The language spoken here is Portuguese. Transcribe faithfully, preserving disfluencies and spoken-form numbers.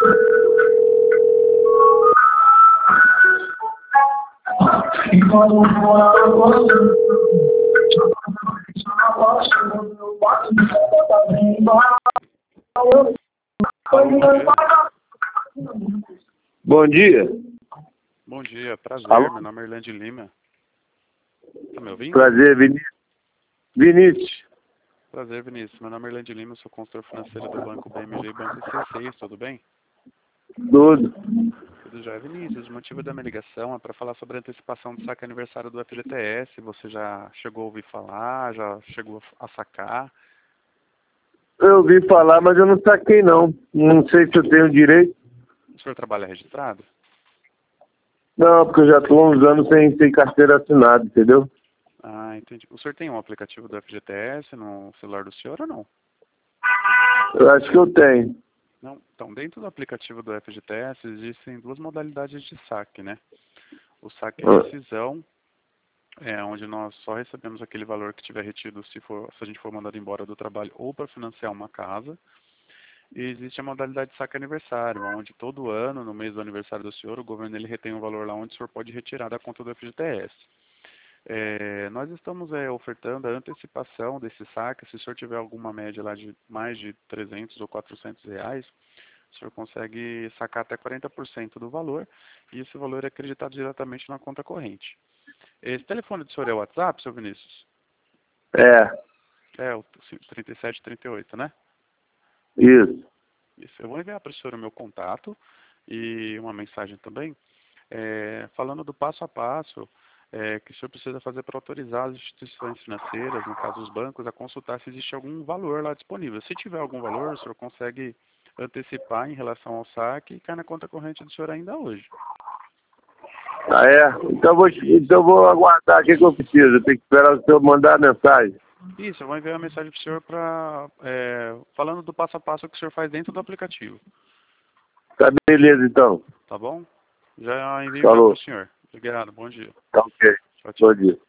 Bom dia. Bom dia, prazer. Alô? Meu nome é Irlande Lima. Tá me ouvindo? Prazer, Vinícius. Vinícius. Prazer, Vinícius. Meu nome é Irlande Lima, sou consultor financeiro do Banco B M G e Banco C seis, tudo bem? Tudo. Tudo já. Vinícius, o motivo da minha ligação é para falar sobre a antecipação do saque aniversário do F G T S. Você já chegou a ouvir falar, já chegou a sacar? Eu ouvi falar, mas eu não saquei não. Não sei se eu tenho direito. O senhor trabalha registrado? Não, porque eu já estou há uns anos sem, sem carteira assinada, entendeu? Ah, entendi. O senhor tem um aplicativo do F G T S no celular do senhor ou não? Eu acho que eu tenho. Não. Então, dentro do aplicativo do F G T S existem duas modalidades de saque, né? O saque Ah. rescisão, é onde nós só recebemos aquele valor que tiver retido se, for, se a gente for mandado embora do trabalho ou para financiar uma casa. E existe a modalidade de saque aniversário, onde todo ano, no mês do aniversário do senhor, o governo ele retém um valor lá onde o senhor pode retirar da conta do F G T S. É, nós estamos é, ofertando a antecipação desse saque. Se o senhor tiver alguma média lá de mais de trezentos ou quatrocentos reais, o senhor consegue sacar até quarenta por cento do valor e esse valor é acreditado diretamente na conta corrente. Esse telefone do senhor é o WhatsApp, seu Vinícius? É, É, o trinta e sete trinta e oito, né? isso. Isso. Eu vou enviar para o senhor o meu contato e uma mensagem também, é, falando do passo a passo é, que o senhor precisa fazer para autorizar as instituições financeiras, no caso os bancos, a consultar se existe algum valor lá disponível. Se tiver algum valor, o senhor consegue antecipar em relação ao saque e cai na conta corrente do senhor ainda hoje. Ah, é? Então eu vou, então eu vou aguardar. O que, que eu preciso? Eu tenho que esperar o senhor mandar a mensagem. Isso, eu vou enviar uma mensagem para o senhor pra, é, falando do passo a passo que o senhor faz dentro do aplicativo. Tá beleza, então. Tá bom? Já envio já para Falou. o senhor. Obrigado, bom dia. Tá ok. Tchau, tchau. Bom dia.